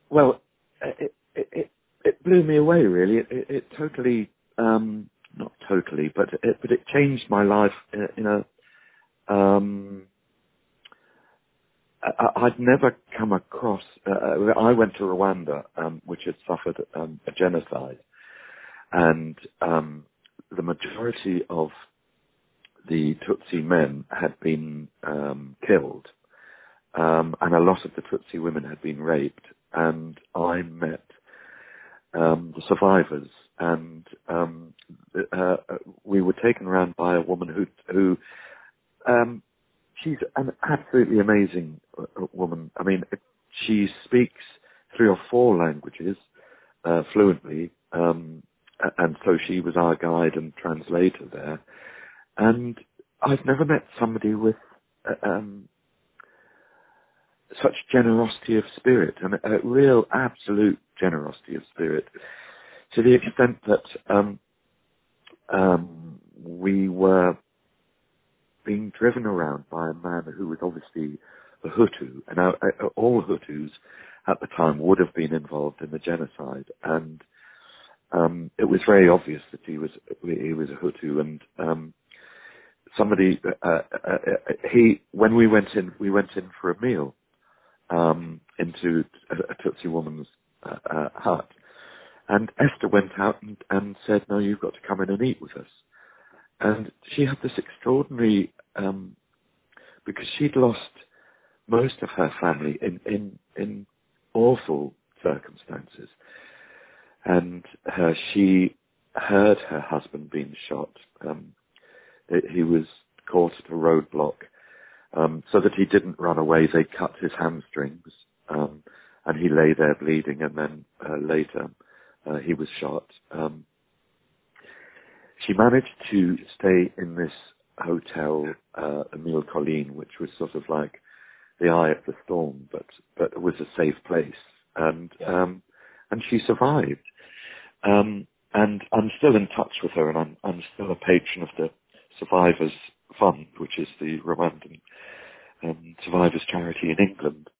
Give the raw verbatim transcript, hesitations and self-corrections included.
well, it, it, it, it blew me away, really. It, it, it totally, um, not totally, but it, but it changed my life in, in a, um, I, I'd never come across, uh, I went to Rwanda, um, which had suffered um, a genocide, and um, the majority of the Tutsi men had been um, killed, um, and a lot of the Tutsi women had been raped, and I met um, the survivors, and um, uh, we were taken around by a woman who, who um, she's an absolutely amazing uh, woman. I mean, she speaks three or four languages uh, fluently, um, a- and so she was our guide and translator there. And I've never met somebody with uh, um, such generosity of spirit, and a, a real absolute generosity of spirit, to the extent that um, um, we were being driven around by a man who was obviously a Hutu, and uh, uh, all Hutus at the time would have been involved in the genocide, and um, it was very obvious that he was he was a Hutu, and um, somebody uh, uh, uh, he when we went in we went in for a meal um, into a, a Tutsi woman's uh, uh, hut, and Esther went out and, and said, "No, you've got to come in and eat with us." And she had this extraordinary, um, because she'd lost most of her family in, in, in awful circumstances. And uh, she heard her husband being shot. Um, it, he was caught at a roadblock. Um, so that he didn't run away, they cut his hamstrings, um, and he lay there bleeding, and then uh, later uh, he was shot. Um, She managed to stay in this hotel, uh, Emile Colline, which was sort of like the eye of the storm, but but it was a safe place, and um, and she survived. Um, and I'm still in touch with her, and I'm I'm still a patron of the Survivors Fund, which is the Rwandan um, survivors charity in England.